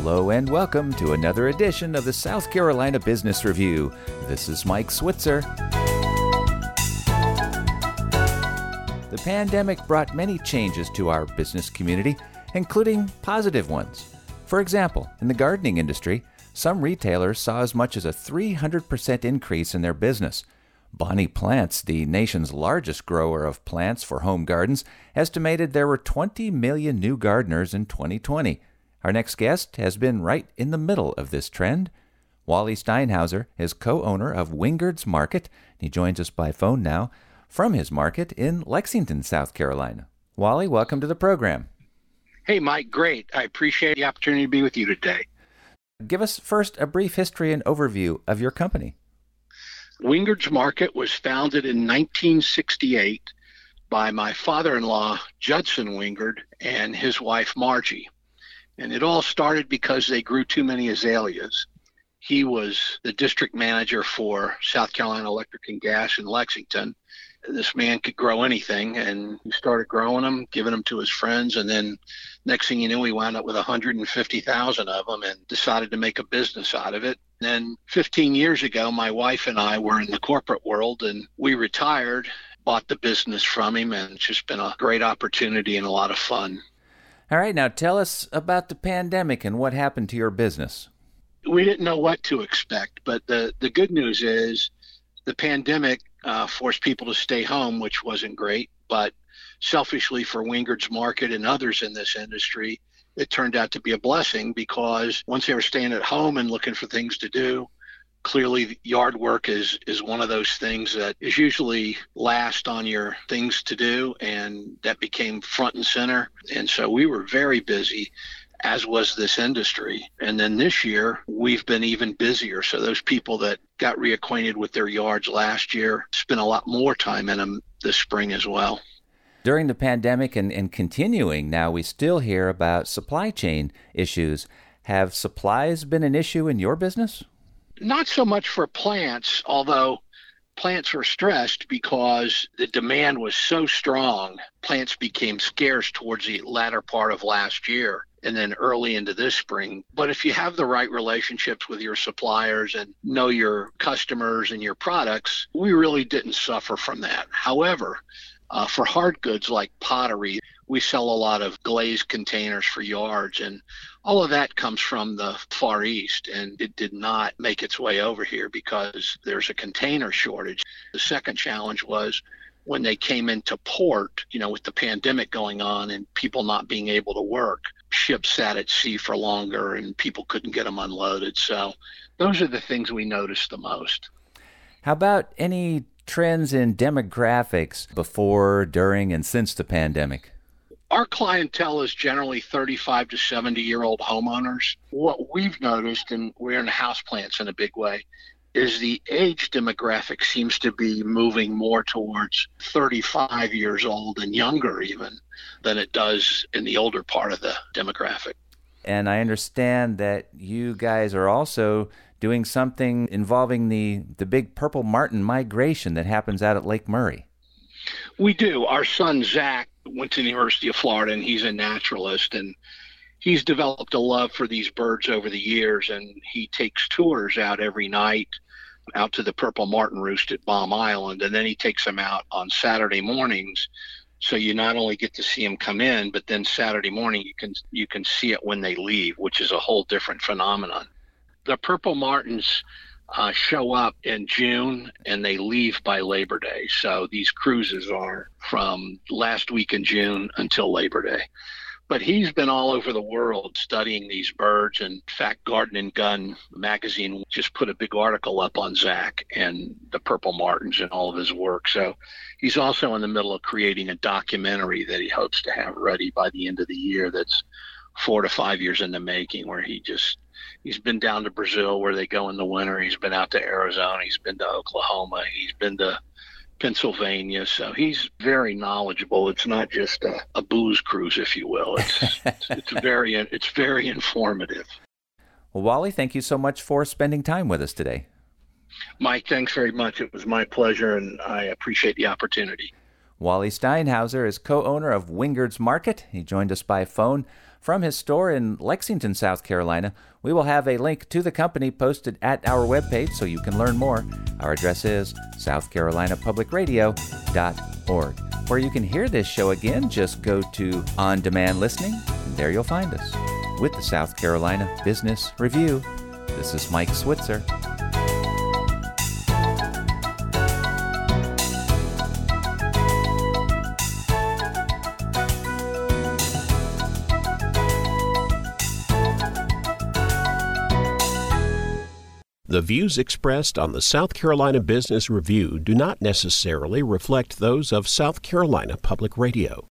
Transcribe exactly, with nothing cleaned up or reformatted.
Hello and welcome to another edition of the South Carolina Business Review. This is Mike Switzer. The pandemic brought many changes to our business community, including positive ones. For example, in the gardening industry, some retailers saw as much as a three hundred percent increase in their business. Bonnie Plants, the nation's largest grower of plants for home gardens, estimated there were twenty million new gardeners in twenty twenty. Our next guest has been right in the middle of this trend. Wally Steinhauser is co-owner of Wingard's Market. He joins us by phone now from his market in Lexington, South Carolina. Wally, welcome to the program. Hey, Mike, great. I appreciate the opportunity to be with you today. Give us first a brief history and overview of your company. Wingard's Market was founded in nineteen sixty-eight by my father-in-law, Judson Wingard, and his wife, Margie. And it all started because they grew too many azaleas. He was the district manager for South Carolina Electric and Gas in Lexington. This man could grow anything, and he started growing them, giving them to his friends, and then next thing you knew, we wound up with one hundred fifty thousand of them and decided to make a business out of it. Then fifteen years ago, my wife and I were in the corporate world, and we retired, bought the business from him, and it's just been a great opportunity and a lot of fun. All right, now tell us about the pandemic and what happened to your business. We didn't know what to expect, but the, the good news is the pandemic uh, forced people to stay home, which wasn't great, but selfishly for Wingard's Market and others in this industry, it turned out to be a blessing because once they were staying at home and looking for things to do, clearly yard work is, is one of those things that is usually last on your things to do, and that became front and center. And so we were very busy, as was this industry. And then this year, we've been even busier. So those people that got reacquainted with their yards last year spent a lot more time in them this spring as well. During the pandemic and, and continuing now, we still hear about supply chain issues. Have supplies been an issue in your business? Not so much for plants, although plants were stressed because the demand was so strong. Plants became scarce towards the latter part of last year and then early into this spring. But if you have the right relationships with your suppliers and know your customers and your products, we really didn't suffer from that. However, uh, for hard goods like pottery, we sell a lot of glazed containers for yards, and all of that comes from the Far East, and it did not make its way over here because there's a container shortage. The second challenge was when they came into port, you know, with the pandemic going on and people not being able to work, ships sat at sea for longer and people couldn't get them unloaded. So those are the things we noticed the most. How about any trends in demographics before, during, and since the pandemic? Our clientele is generally thirty-five to seventy year old homeowners. What we've noticed, and we're in houseplants in a big way, is the age demographic seems to be moving more towards thirty-five years old and younger even than it does in the older part of the demographic. And I understand that you guys are also doing something involving the, the big purple martin migration that happens out at Lake Murray. We do. Our son, Zach, went to the University of Florida, and he's a naturalist, and he's developed a love for these birds over the years, and he takes tours out every night out to the purple martin roost at Baum Island, and then he takes them out on Saturday mornings. So you not only get to see them come in, but then Saturday morning you can you can see it when they leave, which is a whole different phenomenon. The purple martins uh, show up in June and they leave by Labor Day. So these cruises are from last week in June until Labor Day. But he's been all over the world studying these birds. And in fact, Garden and Gun magazine just put a big article up on Zach and the purple martins and all of his work. So he's also in the middle of creating a documentary that he hopes to have ready by the end of the year that's four to five years in the making, where he just, he's been down to Brazil where they go in the winter. He's been out to Arizona. He's been to Oklahoma. He's been to Pennsylvania. So he's very knowledgeable. It's not just a, a booze cruise, if you will. It's, it's, it's very, it's very informative. Well, Wally, thank you so much for spending time with us today. Mike, thanks very much. It was my pleasure, and I appreciate the opportunity. Wally Steinhauser is co-owner of Wingard's Market. He joined us by phone from his store in Lexington, South Carolina. We will have a link to the company posted at our webpage so you can learn more. Our address is south carolina public radio dot org. Where you can hear this show again, just go to On Demand Listening, and there you'll find us. With the South Carolina Business Review, this is Mike Switzer. The views expressed on the South Carolina Business Review do not necessarily reflect those of South Carolina Public Radio.